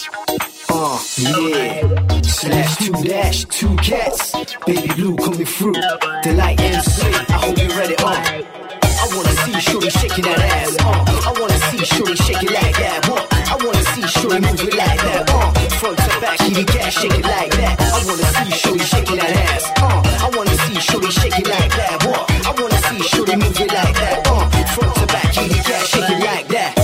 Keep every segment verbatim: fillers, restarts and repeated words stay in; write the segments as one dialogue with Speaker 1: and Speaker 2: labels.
Speaker 1: Uh, yeah. Slash two dash, two cats. Baby blue coming through. Delight M C. I hope you ready. Uh. I wanna see shorty shaking that ass. Uh. I wanna see shorty shake it like that. Uh. I wanna see shorty move it like that. Uh. Front to back, kitty cat shake it like that. I wanna see shorty shaking that ass. Uh. I wanna see shorty shake it like that. Uh. I wanna see shorty move it like that. Uh. Front to back, kitty cat shake it like that.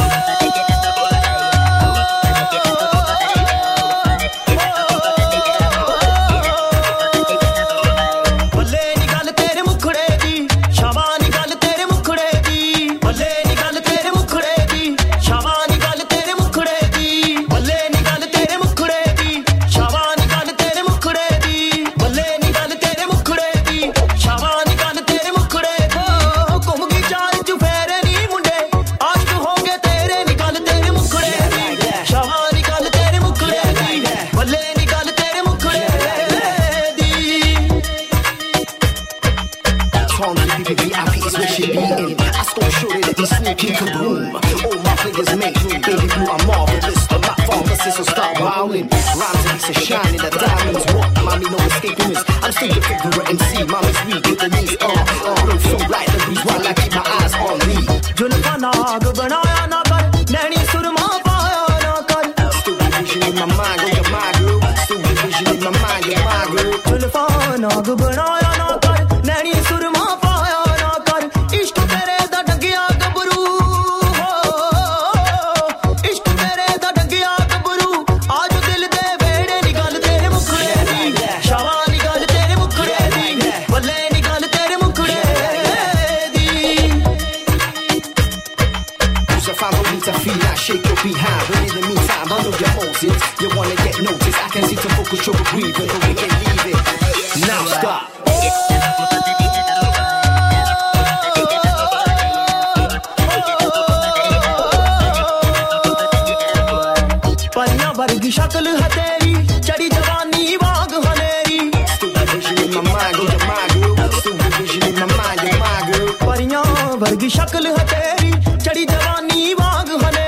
Speaker 1: Sneaky kaboom, all my fingers make room. Baby blue, I'm marvelous, I'm not pharmacist, so start wilding. Rhymes and beats are shining, the diamonds what? Mommy, no escaping this. I'm still your favorite M C, mommy's weak with the knees. Uh, uh, blow so light the breeze while I keep my eyes on me. Julfa naag banaya na kar, naini surma paaya na kar. Still the vision in my mind, oh you're my girl. Still the vision in my mind, you're my girl. Julfa naag banaya na kar, naini surma paaya na kar. Ishq tere da dangiya shake your behind, but in the meantime, I know your Moses. You wanna get noticed, I can see to focus your breathing, but we can leave it. Now stop. Pariyan vargi shakal hai teri, chadi jawani vaag haneri. Still the vision in my mind, oh you're my girl. Still the vision in my mind, you're my girl. Pariyan vargi shakal hai teri, chadi jawani vaag haneri.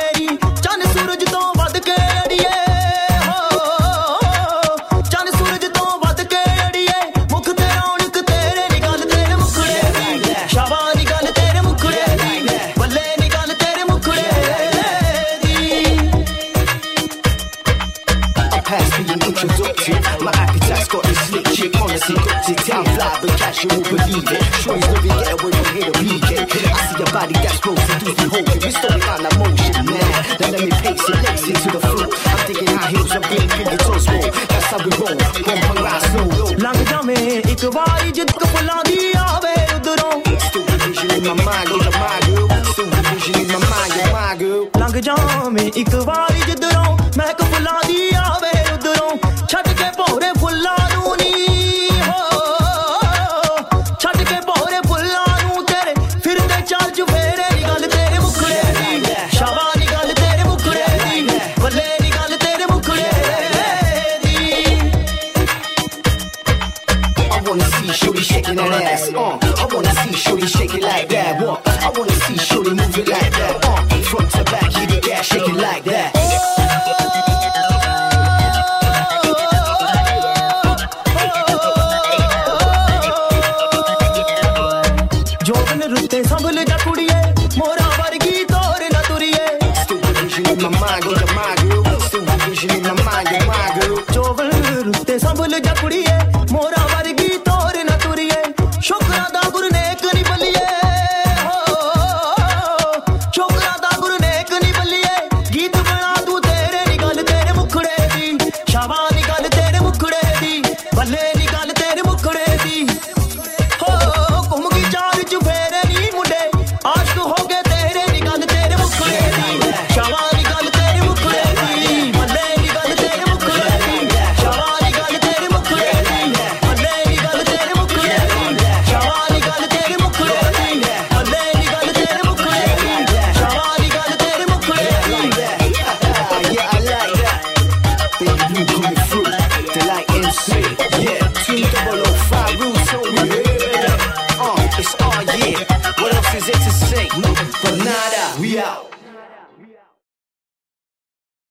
Speaker 1: My appetite's got this slick chick, honestly got it. I'm fly, but cash you won't believe it. Sure you never get away from here to P K. I see your body that's close to do the whole thing. We're starting on that motion now. Then let me pace it, legs it to the floor. I'm thinking high heels, I'm getting pretty toes roll. That's how we roll, pump and ride slow. Lang jame, ik waari jid ko pula di aave udron. Still the vision in my mind, oh you're my girl. Still the vision in my mind, you're my girl. Lang jame, ik waari jid ron, main ko pula di aave udron. Chhad ke pore fulla nu ni ho, chhad ke pore fulla nu tere firde chal jufere nigal tere mukhde di, shaba nigal tere mukhde di, balle nigal tere mukhde di. I wanna see shorty shaking that ass, uh. I wanna see shorty shake it like that, what? I wanna see shorty move it like that, uh. Front to back, hit the gas, shake it like that. संभल जा कुड़िए मोरा वर्गी तोर न तुरिए. Still the vision in my mind, oh you're my girl. Still the vision in my mind, you're my girl. जोवल रुते संभल जा कुड़िए मोरा वर्गी तोर न तुरिए. शुक्रा दा गुरु नेक नी बलिए हो, शुक्रा दा गुरु नेक नी बलिए. गीत बना तू तेरे निकाल तेरे मुखड़े दी, शाबा निकाल तेरे मुखड़े दी, बल्ले निकाल तेरे मुखड़े दी. हो घूम की चार चुफेरे आश्क हो गए तेरे निकाल तेरे मुखड़े दी, शाबा निकाल तेरे मुखड़े दी, बल्ले निकाल तेरे मुखड़े दी, शाबा निकाल तेरे मुखड़े दी, बल्ले निकाल तेरे मुखड़े दी, शाबा निकाल तेरे मुखड़े दी, बल्ले निकाल तेरे मुखड़े दी, शाबा निकाल तेरे मुखड़े दी. Yeah, I like that. Baby blue coming through, Delight M C. Yeah, two double oh five rules, so we hear. Uh, it's all yeah. What else is it to say? No, but nada, we out.